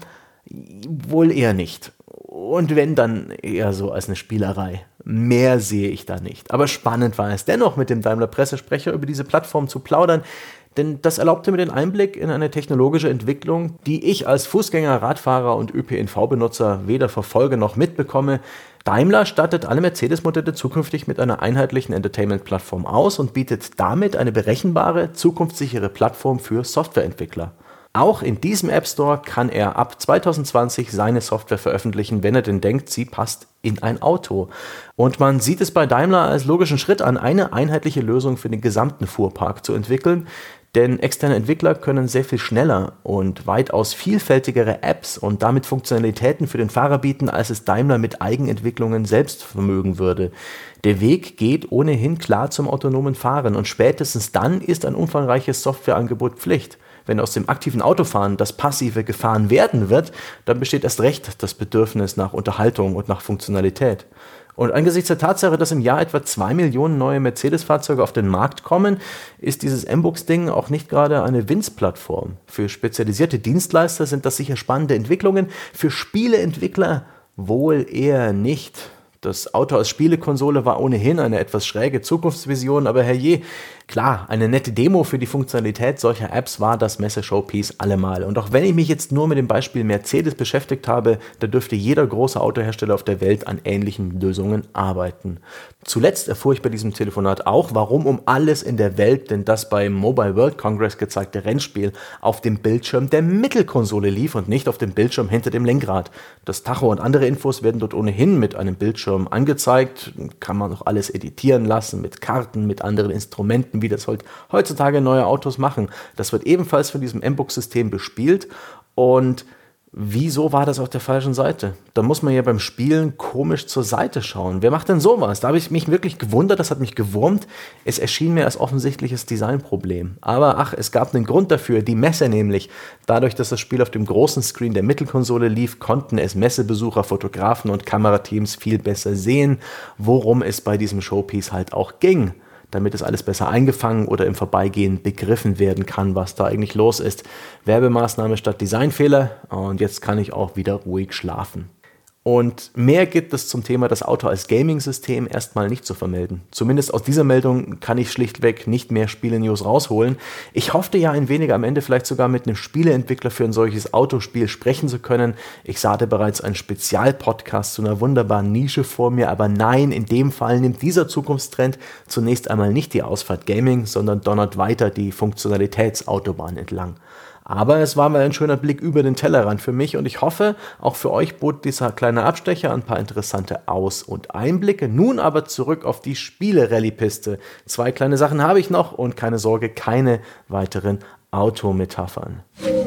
wohl eher nicht. Und wenn, dann eher so als eine Spielerei. Mehr sehe ich da nicht. Aber spannend war es dennoch, mit dem Daimler-Pressesprecher über diese Plattform zu plaudern, denn das erlaubte mir den Einblick in eine technologische Entwicklung, die ich als Fußgänger, Radfahrer und ÖPNV-Benutzer weder verfolge noch mitbekomme. Daimler stattet alle Mercedes-Modelle zukünftig mit einer einheitlichen Entertainment-Plattform aus und bietet damit eine berechenbare, zukunftssichere Plattform für Softwareentwickler. Auch in diesem App Store kann er ab 2020 seine Software veröffentlichen, wenn er denn denkt, sie passt in ein Auto. Und man sieht es bei Daimler als logischen Schritt an, eine einheitliche Lösung für den gesamten Fuhrpark zu entwickeln, denn externe Entwickler können sehr viel schneller und weitaus vielfältigere Apps und damit Funktionalitäten für den Fahrer bieten, als es Daimler mit Eigenentwicklungen selbst vermögen würde. Der Weg geht ohnehin klar zum autonomen Fahren und spätestens dann ist ein umfangreiches Softwareangebot Pflicht. Wenn aus dem aktiven Autofahren das passive gefahren werden wird, dann besteht erst recht das Bedürfnis nach Unterhaltung und nach Funktionalität. Und angesichts der Tatsache, dass im Jahr etwa 2 Millionen neue Mercedes-Fahrzeuge auf den Markt kommen, ist dieses MBooks-Ding auch nicht gerade eine Winz-Plattform. Für spezialisierte Dienstleister sind das sicher spannende Entwicklungen, für Spieleentwickler wohl eher nicht. Das Auto als Spielekonsole war ohnehin eine etwas schräge Zukunftsvision, aber herrje, klar, eine nette Demo für die Funktionalität solcher Apps war das Messe-Showpiece allemal. Und auch wenn ich mich jetzt nur mit dem Beispiel Mercedes beschäftigt habe, da dürfte jeder große Autohersteller auf der Welt an ähnlichen Lösungen arbeiten. Zuletzt erfuhr ich bei diesem Telefonat auch, warum um alles in der Welt denn das beim Mobile World Congress gezeigte Rennspiel auf dem Bildschirm der Mittelkonsole lief und nicht auf dem Bildschirm hinter dem Lenkrad. Das Tacho und andere Infos werden dort ohnehin mit einem Bildschirm angezeigt, kann man auch alles editieren lassen mit Karten, mit anderen Instrumenten, wie das heutzutage neue Autos machen. Das wird ebenfalls von diesem MBooks-System bespielt und wieso war das auf der falschen Seite? Da muss man ja beim Spielen komisch zur Seite schauen. Wer macht denn sowas? Da habe ich mich wirklich gewundert, das hat mich gewurmt. Es erschien mir als offensichtliches Designproblem. Aber es gab einen Grund dafür, die Messe nämlich. Dadurch, dass das Spiel auf dem großen Screen der Mittelkonsole lief, konnten es Messebesucher, Fotografen und Kamerateams viel besser sehen, worum es bei diesem Showpiece halt auch ging, damit es alles besser eingefangen oder im Vorbeigehen begriffen werden kann, was da eigentlich los ist. Werbemaßnahme statt Designfehler und jetzt kann ich auch wieder ruhig schlafen. Und mehr gibt es zum Thema das Auto als Gaming-System erstmal nicht zu vermelden. Zumindest aus dieser Meldung kann ich schlichtweg nicht mehr Spiele-News rausholen. Ich hoffte ja ein wenig am Ende vielleicht sogar mit einem Spieleentwickler für ein solches Autospiel sprechen zu können. Ich sahte bereits einen Spezialpodcast zu einer wunderbaren Nische vor mir, aber nein, in dem Fall nimmt dieser Zukunftstrend zunächst einmal nicht die Ausfahrt Gaming, sondern donnert weiter die Funktionalitätsautobahn entlang. Aber es war mal ein schöner Blick über den Tellerrand für mich und ich hoffe, auch für euch bot dieser kleine Abstecher ein paar interessante Aus- und Einblicke. Nun aber zurück auf die Spiele-Rallye-Piste. 2 kleine Sachen habe ich noch und keine Sorge, keine weiteren Autometaphern.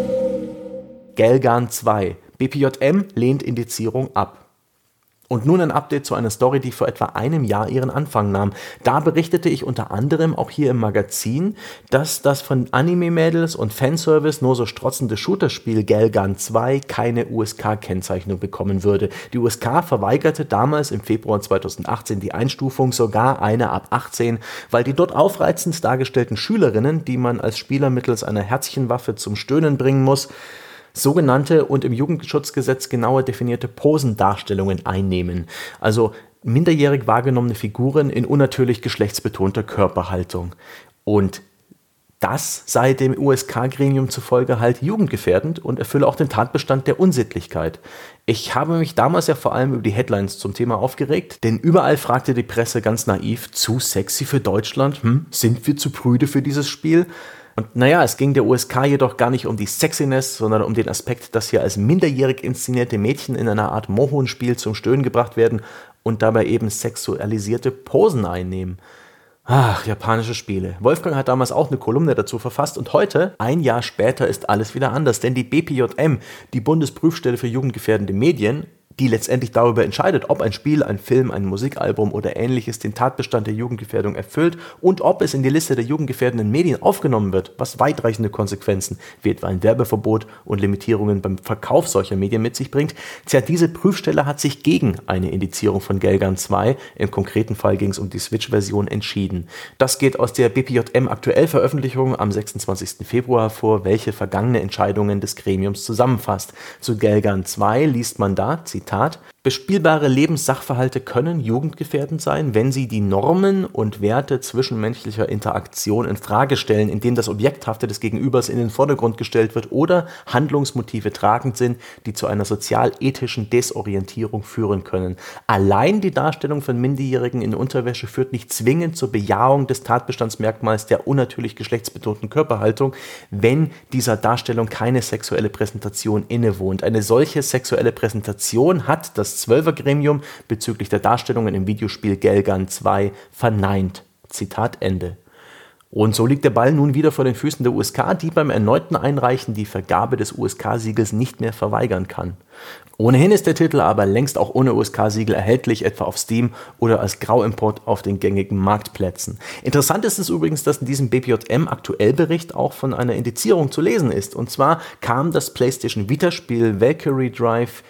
Gelgan 2. BPJM lehnt Indizierung ab. Und nun ein Update zu einer Story, die vor etwa einem Jahr ihren Anfang nahm. Da berichtete ich unter anderem auch hier im Magazin, dass das von Anime-Mädels und Fanservice nur so strotzende Shooterspiel Gelgan 2 keine USK-Kennzeichnung bekommen würde. Die USK verweigerte damals im Februar 2018 die Einstufung, sogar eine ab 18, weil die dort aufreizend dargestellten Schülerinnen, die man als Spieler mittels einer Herzchenwaffe zum Stöhnen bringen muss, sogenannte und im Jugendschutzgesetz genauer definierte Posendarstellungen einnehmen, also minderjährig wahrgenommene Figuren in unnatürlich geschlechtsbetonter Körperhaltung. Und das sei dem USK-Gremium zufolge halt jugendgefährdend und erfülle auch den Tatbestand der Unsittlichkeit. Ich habe mich damals ja vor allem über die Headlines zum Thema aufgeregt, denn überall fragte die Presse ganz naiv, zu sexy für Deutschland? Sind wir zu prüde für dieses Spiel? Und naja, es ging der USK jedoch gar nicht um die Sexiness, sondern um den Aspekt, dass hier als minderjährig inszenierte Mädchen in einer Art Mohun-Spiel zum Stöhnen gebracht werden und dabei eben sexualisierte Posen einnehmen. Ach, japanische Spiele. Wolfgang hat damals auch eine Kolumne dazu verfasst und heute, ein Jahr später, ist alles wieder anders, denn die BPJM, die Bundesprüfstelle für jugendgefährdende Medien, die letztendlich darüber entscheidet, ob ein Spiel, ein Film, ein Musikalbum oder ähnliches den Tatbestand der Jugendgefährdung erfüllt und ob es in die Liste der jugendgefährdenden Medien aufgenommen wird, was weitreichende Konsequenzen wie etwa ein Werbeverbot und Limitierungen beim Verkauf solcher Medien mit sich bringt. Tja, diese Prüfstelle hat sich gegen eine Indizierung von Gelgan 2, im konkreten Fall ging es um die Switch-Version, entschieden. Das geht aus der BPJM-Aktuell-Veröffentlichung am 26. Februar hervor, welche vergangene Entscheidungen des Gremiums zusammenfasst. Zu Gelgan 2 liest man da, Zitat, bespielbare Lebenssachverhalte können jugendgefährdend sein, wenn sie die Normen und Werte zwischenmenschlicher Interaktion in Frage stellen, indem das Objekthafte des Gegenübers in den Vordergrund gestellt wird oder Handlungsmotive tragend sind, die zu einer sozial-ethischen Desorientierung führen können. Allein die Darstellung von Minderjährigen in Unterwäsche führt nicht zwingend zur Bejahung des Tatbestandsmerkmals der unnatürlich geschlechtsbetonten Körperhaltung, wenn dieser Darstellung keine sexuelle Präsentation innewohnt. Eine solche sexuelle Präsentation hat das 12er-Gremium bezüglich der Darstellungen im Videospiel Gelgan 2 verneint. Zitat Ende. Und so liegt der Ball nun wieder vor den Füßen der USK, die beim erneuten Einreichen die Vergabe des USK-Siegels nicht mehr verweigern kann. Ohnehin ist der Titel aber längst auch ohne USK-Siegel erhältlich, etwa auf Steam oder als Grauimport auf den gängigen Marktplätzen. Interessant ist es übrigens, dass in diesem BPJM-Aktuellbericht auch von einer Indizierung zu lesen ist. Und zwar kam das PlayStation Vita-Spiel Valkyrie Drive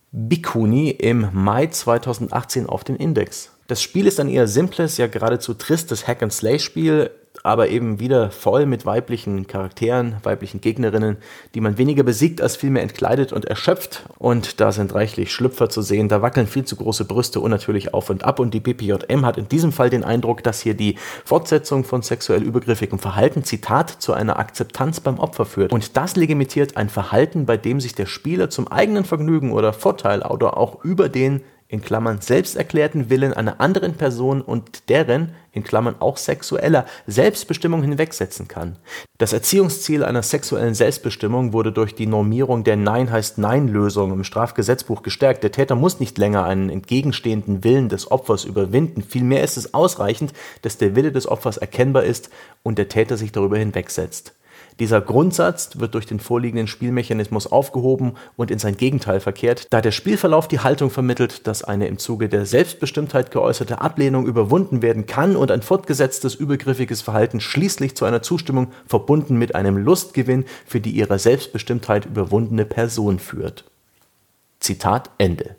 Bikuni im Mai 2018 auf den Index. Das Spiel ist ein eher simples, ja geradezu tristes Hack-and-Slay-Spiel, aber eben wieder voll mit weiblichen Charakteren, weiblichen Gegnerinnen, die man weniger besiegt als vielmehr entkleidet und erschöpft. Und da sind reichlich Schlüpfer zu sehen, da wackeln viel zu große Brüste unnatürlich auf und ab. Und die BPJM hat in diesem Fall den Eindruck, dass hier die Fortsetzung von sexuell übergriffigem Verhalten, Zitat, zu einer Akzeptanz beim Opfer führt. Und das legitimiert ein Verhalten, bei dem sich der Spieler zum eigenen Vergnügen oder Vorteil oder auch über den in Klammern selbst erklärten Willen einer anderen Person und deren, in Klammern auch sexueller, Selbstbestimmung hinwegsetzen kann. Das Erziehungsziel einer sexuellen Selbstbestimmung wurde durch die Normierung der Nein heißt Nein-Lösung im Strafgesetzbuch gestärkt. Der Täter muss nicht länger einen entgegenstehenden Willen des Opfers überwinden. Vielmehr ist es ausreichend, dass der Wille des Opfers erkennbar ist und der Täter sich darüber hinwegsetzt. Dieser Grundsatz wird durch den vorliegenden Spielmechanismus aufgehoben und in sein Gegenteil verkehrt, da der Spielverlauf die Haltung vermittelt, dass eine im Zuge der Selbstbestimmtheit geäußerte Ablehnung überwunden werden kann und ein fortgesetztes übergriffiges Verhalten schließlich zu einer Zustimmung verbunden mit einem Lustgewinn für die ihrer Selbstbestimmtheit überwundene Person führt. Zitat Ende.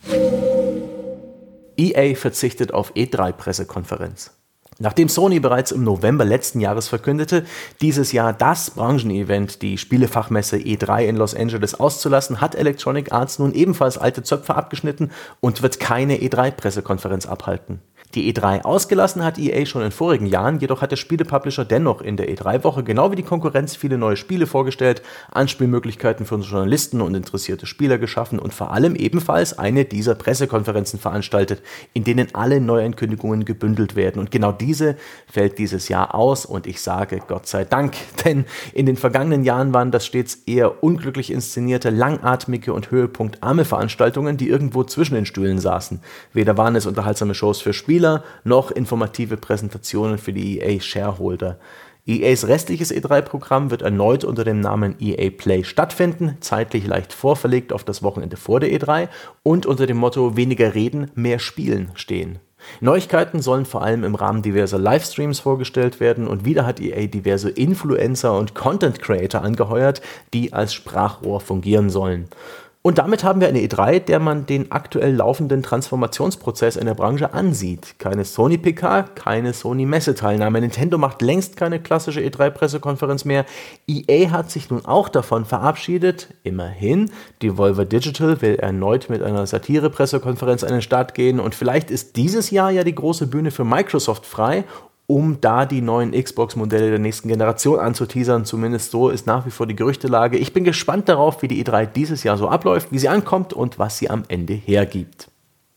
EA verzichtet auf E3-Pressekonferenz. Nachdem Sony bereits im November letzten Jahres verkündete, dieses Jahr das Branchenevent, die Spielefachmesse E3 in Los Angeles auszulassen, hat Electronic Arts nun ebenfalls alte Zöpfe abgeschnitten und wird keine E3-Pressekonferenz abhalten. Die E3 ausgelassen hat EA schon in vorigen Jahren, jedoch hat der Spielepublisher dennoch in der E3-Woche genau wie die Konkurrenz viele neue Spiele vorgestellt, Anspielmöglichkeiten für Journalisten und interessierte Spieler geschaffen und vor allem ebenfalls eine dieser Pressekonferenzen veranstaltet, in denen alle Neuankündigungen gebündelt werden. Und genau diese fällt dieses Jahr aus und ich sage Gott sei Dank, denn in den vergangenen Jahren waren das stets eher unglücklich inszenierte, langatmige und höhepunktarme Veranstaltungen, die irgendwo zwischen den Stühlen saßen. Weder waren es unterhaltsame Shows für Spieler, noch informative Präsentationen für die EA-Shareholder. EAs restliches E3-Programm wird erneut unter dem Namen EA Play stattfinden, zeitlich leicht vorverlegt auf das Wochenende vor der E3 und unter dem Motto weniger reden, mehr spielen stehen. Neuigkeiten sollen vor allem im Rahmen diverser Livestreams vorgestellt werden und wieder hat EA diverse Influencer und Content Creator angeheuert, die als Sprachrohr fungieren sollen. Und damit haben wir eine E3, der man den aktuell laufenden Transformationsprozess in der Branche ansieht. Keine Sony-PK, keine Sony-Messeteilnahme. Nintendo macht längst keine klassische E3-Pressekonferenz mehr. EA hat sich nun auch davon verabschiedet. Immerhin, Devolver Digital will erneut mit einer Satire-Pressekonferenz an den Start gehen. Und vielleicht ist dieses Jahr ja die große Bühne für Microsoft frei, um da die neuen Xbox-Modelle der nächsten Generation anzuteasern. Zumindest so ist nach wie vor die Gerüchtelage. Ich bin gespannt darauf, wie die E3 dieses Jahr so abläuft, wie sie ankommt und was sie am Ende hergibt.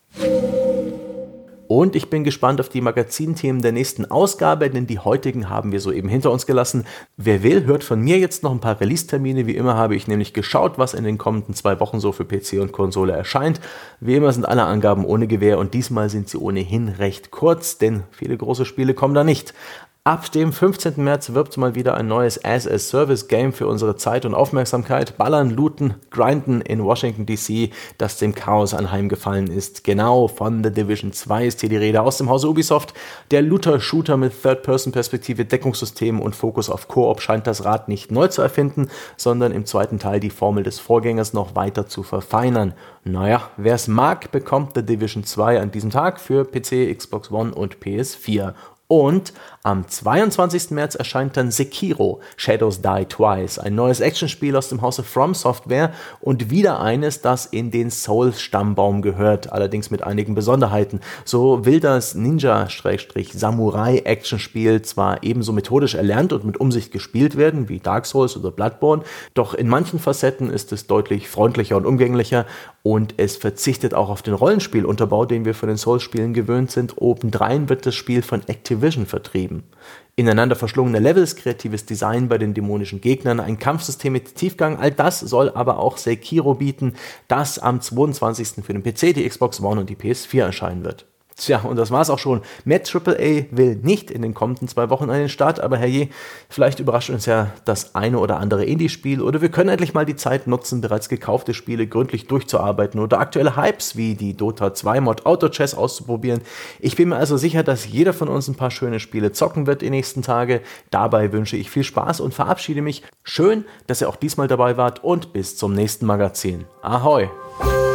Und ich bin gespannt auf die Magazinthemen der nächsten Ausgabe, denn die heutigen haben wir soeben hinter uns gelassen. Wer will, hört von mir jetzt noch ein paar Release-Termine. Wie immer habe ich nämlich geschaut, was in den kommenden 2 Wochen so für PC und Konsole erscheint. Wie immer sind alle Angaben ohne Gewähr und diesmal sind sie ohnehin recht kurz, denn viele große Spiele kommen da nicht. Ab dem 15. März wirbt mal wieder ein neues As-a-Service-Game für unsere Zeit und Aufmerksamkeit. Ballern, looten, grinden in Washington D.C., das dem Chaos anheimgefallen ist. Genau, von The Division 2 ist hier die Rede aus dem Hause Ubisoft. Der Looter-Shooter mit Third-Person-Perspektive, Deckungssystem und Fokus auf Koop scheint das Rad nicht neu zu erfinden, sondern im zweiten Teil die Formel des Vorgängers noch weiter zu verfeinern. Naja, wer es mag, bekommt The Division 2 an diesem Tag für PC, Xbox One und PS4. Und am 22. März erscheint dann Sekiro, Shadows Die Twice, ein neues Actionspiel aus dem Hause From Software und wieder eines, das in den Souls-Stammbaum gehört, allerdings mit einigen Besonderheiten. So will das Ninja-Samurai-Actionspiel zwar ebenso methodisch erlernt und mit Umsicht gespielt werden wie Dark Souls oder Bloodborne, doch in manchen Facetten ist es deutlich freundlicher und umgänglicher und es verzichtet auch auf den Rollenspielunterbau, den wir von den Souls-Spielen gewöhnt sind. Obendrein wird das Spiel von Activision vertrieben. Ineinander verschlungene Levels, kreatives Design bei den dämonischen Gegnern, ein Kampfsystem mit Tiefgang, all das soll aber auch Sekiro bieten, das am 22. für den PC, die Xbox One und die PS4 erscheinen wird. Tja, und das war's auch schon. Mehr AAA will nicht in den kommenden 2 Wochen an den Start, aber herrje, vielleicht überrascht uns ja das eine oder andere Indie-Spiel oder wir können endlich mal die Zeit nutzen, bereits gekaufte Spiele gründlich durchzuarbeiten oder aktuelle Hypes wie die Dota 2 Mod Auto Chess auszuprobieren. Ich bin mir also sicher, dass jeder von uns ein paar schöne Spiele zocken wird die nächsten Tage. Dabei wünsche ich viel Spaß und verabschiede mich. Schön, dass ihr auch diesmal dabei wart und bis zum nächsten Magazin. Ahoi!